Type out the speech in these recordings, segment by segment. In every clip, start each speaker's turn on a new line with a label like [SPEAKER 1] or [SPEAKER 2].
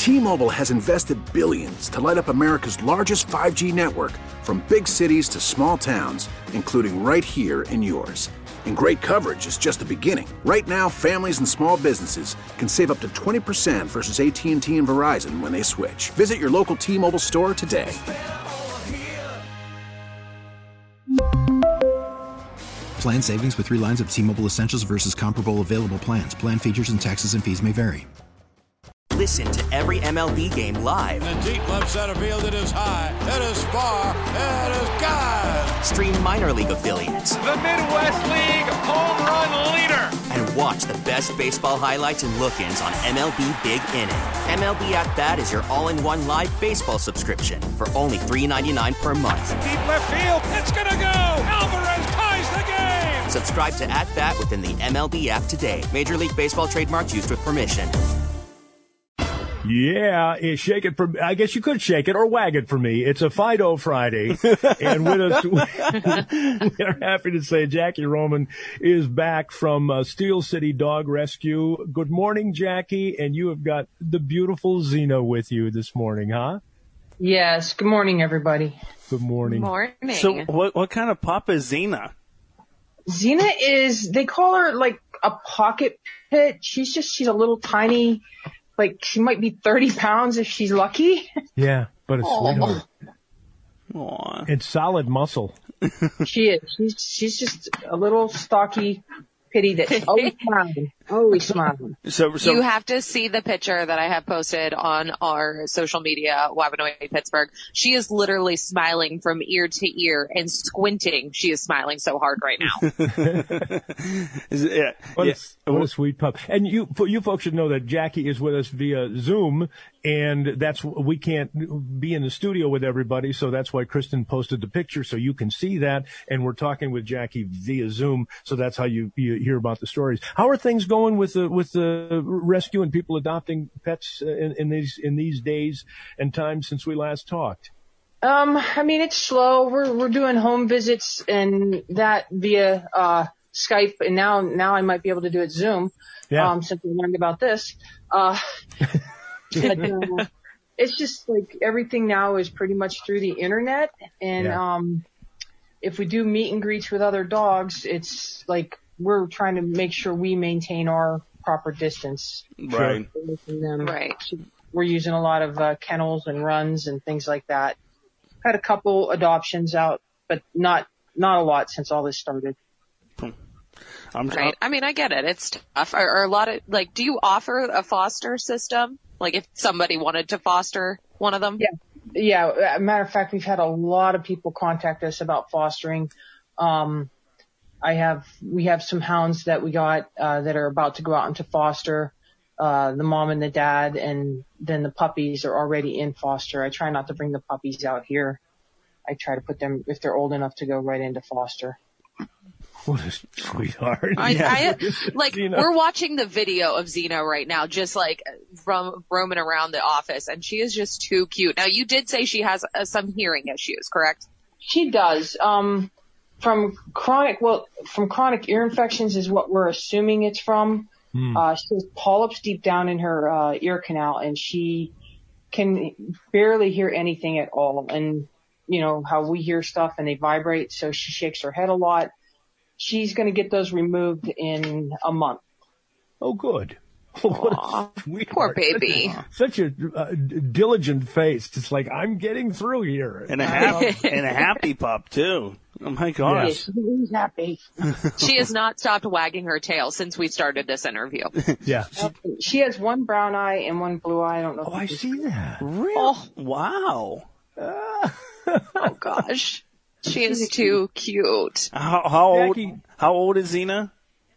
[SPEAKER 1] T-Mobile has invested billions to light up America's largest 5G network, from big cities to small towns, including right here in yours. And great coverage is just the beginning. Right now, families and small businesses can save up to 20% versus AT&T and Verizon when they switch. Visit your local T-Mobile store today.
[SPEAKER 2] Plan savings with 3 lines of T-Mobile Essentials versus comparable available plans. Plan features and taxes and fees may vary.
[SPEAKER 3] Listen to every MLB game live.
[SPEAKER 4] In the deep left center field, it is high, it is far, it is gone.
[SPEAKER 3] Stream minor league affiliates.
[SPEAKER 5] The Midwest League home run leader.
[SPEAKER 3] And watch the best baseball highlights and look-ins on MLB Big Inning. MLB At Bat is your all-in-one live baseball subscription for only $3.99 per month.
[SPEAKER 4] Deep left field, it's gonna go. Alvarez ties the game.
[SPEAKER 3] Subscribe to At Bat within the MLB app today. Major League Baseball trademarks used with permission.
[SPEAKER 6] Yeah, shake it for, I guess you could shake it or wag it for me. It's a Fido Friday. And with us, we are happy to say Jackie Roman is back from Steel City Dog Rescue. Good morning, Jackie. And you have got the beautiful Xena with you this morning, huh?
[SPEAKER 7] Yes. Good morning, everybody.
[SPEAKER 6] Good morning.
[SPEAKER 8] Good morning.
[SPEAKER 9] So what kind of pup is Xena?
[SPEAKER 7] Xena is, they call her like a pocket pit. She's a little tiny, like she might be 30 pounds if she's lucky.
[SPEAKER 6] Yeah, but a sweetheart.
[SPEAKER 9] Aww.
[SPEAKER 6] It's solid muscle.
[SPEAKER 7] She is. She's just a little stocky pitty that's always smiling. Always smiling.
[SPEAKER 9] So
[SPEAKER 8] you have to see the picture that I have posted on our social media, Wabanoy Pittsburgh. She is literally smiling from ear to ear and squinting. She is smiling so hard right now.
[SPEAKER 6] What a sweet pup. And you folks should know that Jackie is with us via Zoom, and we can't be in the studio with everybody, so that's why Kristen posted the picture so you can see that. And we're talking with Jackie via Zoom, so that's how you hear about the stories. How are things going with the rescue and people adopting pets in these days and times since we last talked?
[SPEAKER 7] I mean, it's slow. We're doing home visits and that via Skype, and now I might be able to do it Zoom.
[SPEAKER 6] Yeah.
[SPEAKER 7] Since we learned about this. But, it's just like everything now is pretty much through the internet, and if we do meet and greets with other dogs, it's like we're trying to make sure we maintain our proper distance.
[SPEAKER 9] Right.
[SPEAKER 7] From them.
[SPEAKER 8] Right.
[SPEAKER 7] We're using a lot of kennels and runs and things like that. Had a couple adoptions out, but not a lot since all this started.
[SPEAKER 8] Right. I mean, I get it. It's tough. Are a lot of, like, do you offer a foster system? Like if somebody wanted to foster one of them?
[SPEAKER 7] Yeah. Matter of fact, we've had a lot of people contact us about fostering. We have some hounds that we got, that are about to go out into foster. The mom and the dad, and then the puppies are already in foster. I try not to bring the puppies out here. I try to put them, if they're old enough, to go right into foster.
[SPEAKER 6] What a sweetheart.
[SPEAKER 8] We're watching the video of Xena right now, just like roaming around the office, and she is just too cute. Now, you did say she has some hearing issues, correct?
[SPEAKER 7] She does. From chronic ear infections is what we're assuming it's from. She has polyps deep down in her ear canal, and she can barely hear anything at all. And you know how we hear stuff and they vibrate, so she shakes her head a lot. She's going to get those removed in a month.
[SPEAKER 6] Oh, good. What a sweetheart.
[SPEAKER 8] Poor baby.
[SPEAKER 6] Such a diligent face. Just like, I'm getting through here.
[SPEAKER 9] And a happy pup, too. Oh, my gosh.
[SPEAKER 7] Yes, he's happy.
[SPEAKER 8] She has not stopped wagging her tail since we started this interview.
[SPEAKER 6] Yeah.
[SPEAKER 7] She has one brown eye and one blue eye. I don't know.
[SPEAKER 6] Oh, I see that.
[SPEAKER 9] Really?
[SPEAKER 8] Oh.
[SPEAKER 9] Wow.
[SPEAKER 8] Oh, gosh. She is too cute.
[SPEAKER 9] How old is Xena?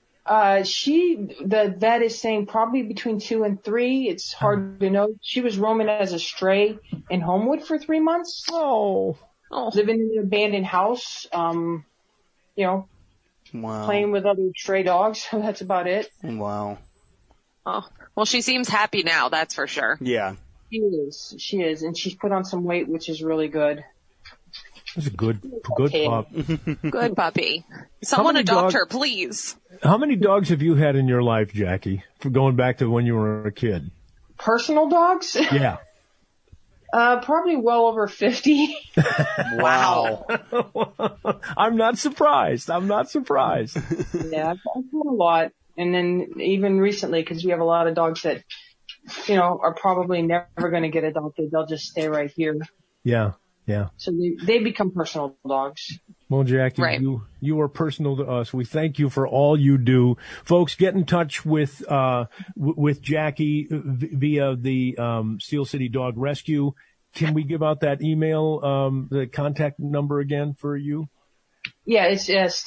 [SPEAKER 7] The vet is saying probably between 2 and 3. It's hard to know. She was roaming as a stray in Homewood for 3 months.
[SPEAKER 6] Oh.
[SPEAKER 7] Living in an abandoned house.
[SPEAKER 9] Wow.
[SPEAKER 7] Playing with other stray dogs. That's about it.
[SPEAKER 9] Wow.
[SPEAKER 8] Oh, well, she seems happy now. That's for sure.
[SPEAKER 9] Yeah.
[SPEAKER 7] She is. And she's put on some weight, which is really good.
[SPEAKER 6] That's a good pup.
[SPEAKER 8] Good puppy. Someone adopt her, please.
[SPEAKER 6] How many dogs have you had in your life, Jackie, from going back to when you were a kid?
[SPEAKER 7] Personal dogs?
[SPEAKER 6] Yeah.
[SPEAKER 7] Probably well over 50.
[SPEAKER 9] Wow.
[SPEAKER 6] I'm not surprised.
[SPEAKER 7] Yeah, I've had a lot. And then even recently, because we have a lot of dogs that, are probably never going to get adopted. They'll just stay right here.
[SPEAKER 6] Yeah.
[SPEAKER 7] So they become personal dogs.
[SPEAKER 6] Well, Jackie,
[SPEAKER 8] right.
[SPEAKER 6] you are personal to us. We thank you for all you do. Folks, get in touch with Jackie via the Steel City Dog Rescue. Can we give out that email, the contact number again for you?
[SPEAKER 7] Yeah, it's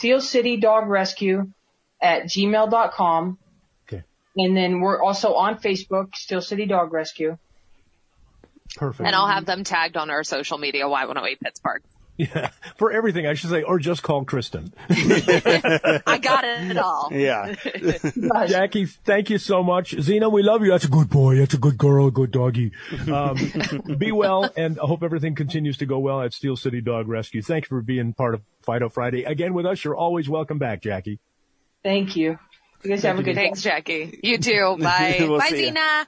[SPEAKER 7] steelcitydogrescue@gmail.com.
[SPEAKER 6] Okay.
[SPEAKER 7] And then we're also on Facebook, Steel City Dog Rescue.
[SPEAKER 6] Perfect.
[SPEAKER 8] And I'll have them tagged on our social media, Y108 Pittsburgh.
[SPEAKER 6] Yeah, for everything, I should say, or just call Kristen.
[SPEAKER 8] I got it all.
[SPEAKER 9] Yeah.
[SPEAKER 6] Jackie, thank you so much. Zena, we love you. That's a good boy. That's a good girl, a good doggy. Be well, and I hope everything continues to go well at Steel City Dog Rescue. Thank you for being part of Fido Friday. Again with us, you're always welcome back, Jackie.
[SPEAKER 7] Thank you. You guys have a good day.
[SPEAKER 8] Thanks, Jackie. You too. Bye.
[SPEAKER 9] We'll
[SPEAKER 8] Bye,
[SPEAKER 9] see
[SPEAKER 8] Zena.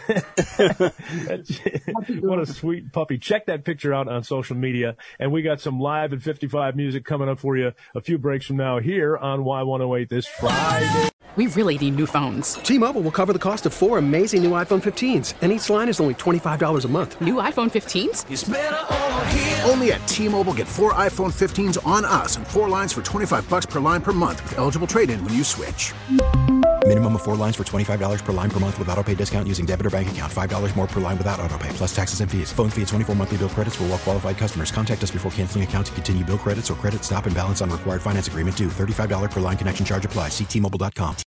[SPEAKER 6] What a sweet puppy. Check that picture out on social media. And we got some live at 55 music coming up for you a few breaks from now here on Y108 this Friday.
[SPEAKER 10] We really need new phones.
[SPEAKER 11] T-Mobile will cover the cost of 4 amazing new iPhone 15s, and each line is only $25 a month.
[SPEAKER 10] New iPhone 15s?
[SPEAKER 1] It's better over here. Only at T-Mobile, get 4 iPhone 15s on us and 4 lines for $25 per line per month with eligible trade-in when you switch.
[SPEAKER 2] Minimum of 4 lines for $25 per line per month with autopay discount using debit or bank account. $5 more per line without autopay, plus taxes and fees. Phone fee at 24 monthly bill credits for well-qualified customers. Contact us before canceling account to continue bill credits or credit stop and balance on required finance agreement due. $35 per line connection charge applies. See T-Mobile.com.